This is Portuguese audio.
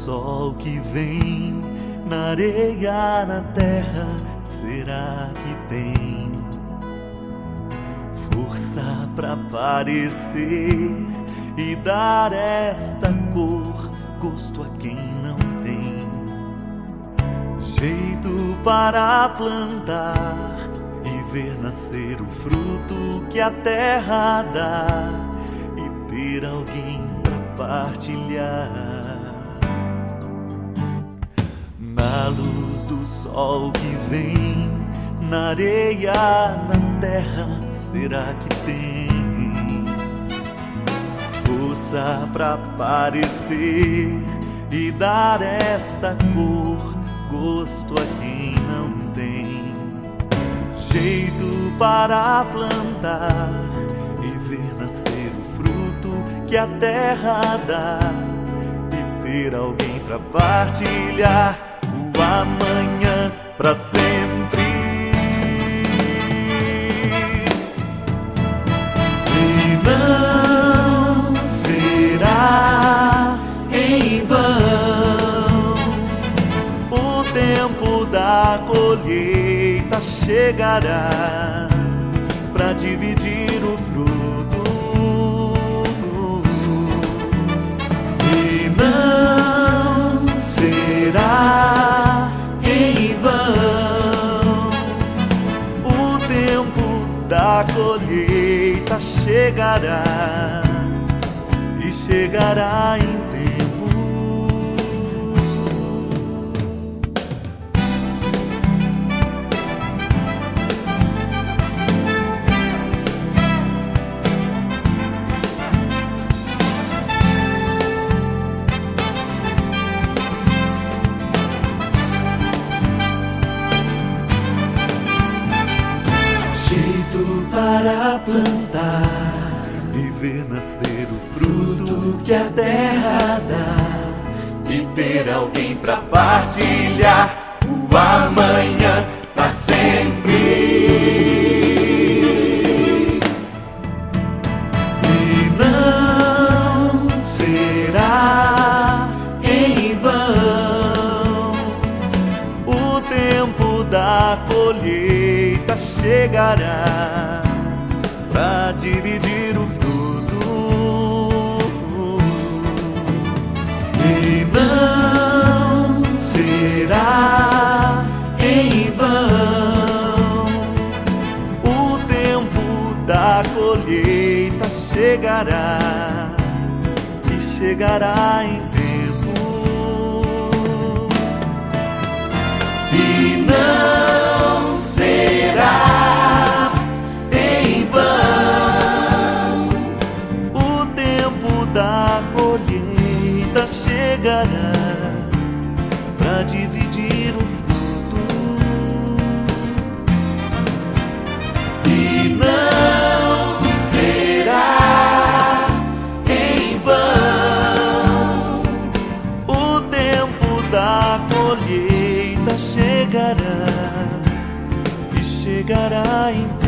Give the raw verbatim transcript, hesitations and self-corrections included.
sol que vem na areia, na terra, será que tem força pra aparecer e dar esta cor, gosto a quem não tem? Jeito para plantar e ver nascer o fruto que a terra dá e ter alguém pra partilhar. Na luz do sol que vem na areia, na terra, será que tem força pra aparecer e dar esta cor, gosto a quem não tem? Jeito para plantar e ver nascer o fruto que a terra dá e ter alguém pra partilhar o amanhã pra sempre. E não será em vão, o tempo da colheita chegará pra dividir o fruto. E não será em vão, o tempo da colheita chegará e chegará em tempo. Para plantar e ver nascer o fruto que a terra dá e ter alguém pra partilhar o amanhã pra sempre. E não será em vão, o tempo da colheita chegará pra dividir o fruto. E não será em vão, o tempo da colheita chegará e chegará em tempo. E não será em vão, o tempo da colheita chegará pra dividir o fruto. E não será em vão, o tempo da colheita chegará e chegará em